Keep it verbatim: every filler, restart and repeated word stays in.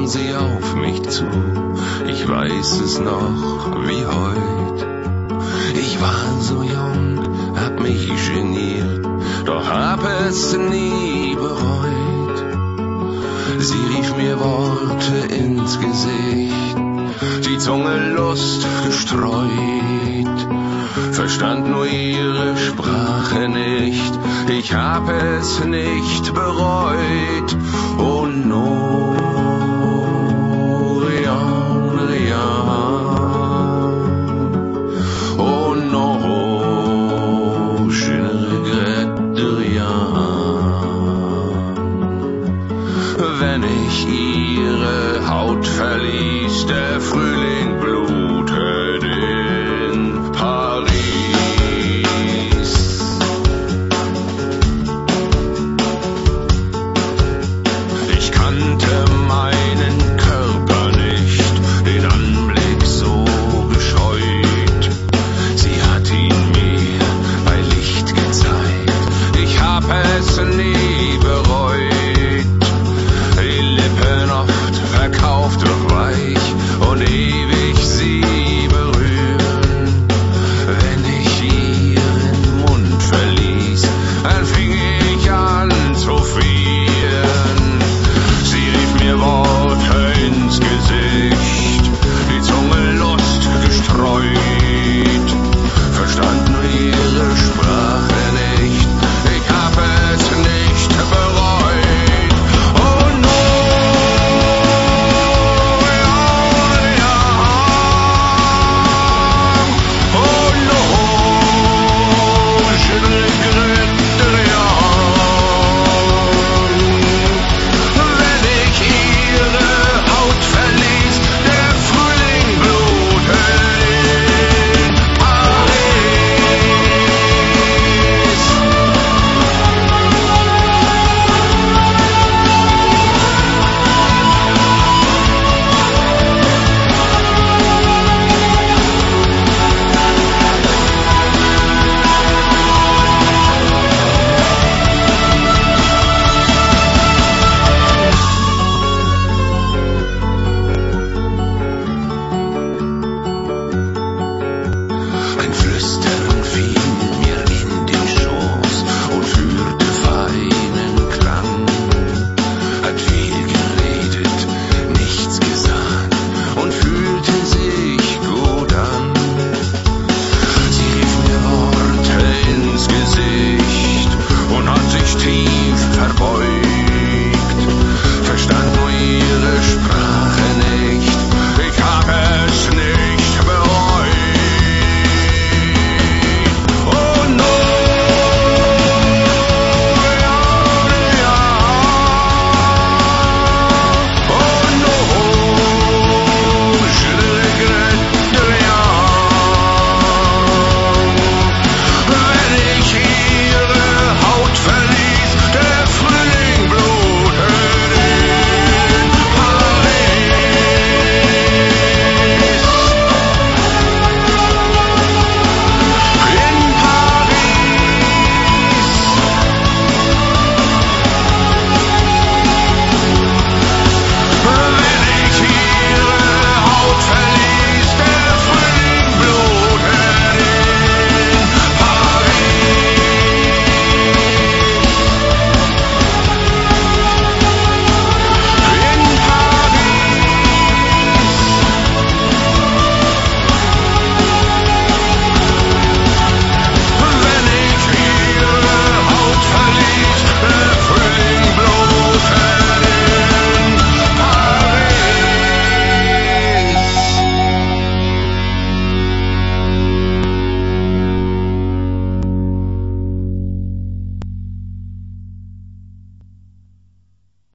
kam sie auf mich zu, ich weiß es noch wie heut. Ich war so jung, hab mich geniert, doch hab es nie bereut. Sie rief mir Worte ins Gesicht, die Zunge Lust gestreut, verstand nur ihre Sprache nicht, ich hab es nicht bereut. Oh no, Rian, Rian, oh no, je ne regrette rien. Wenn ich ihre Haut verließ, der Frühling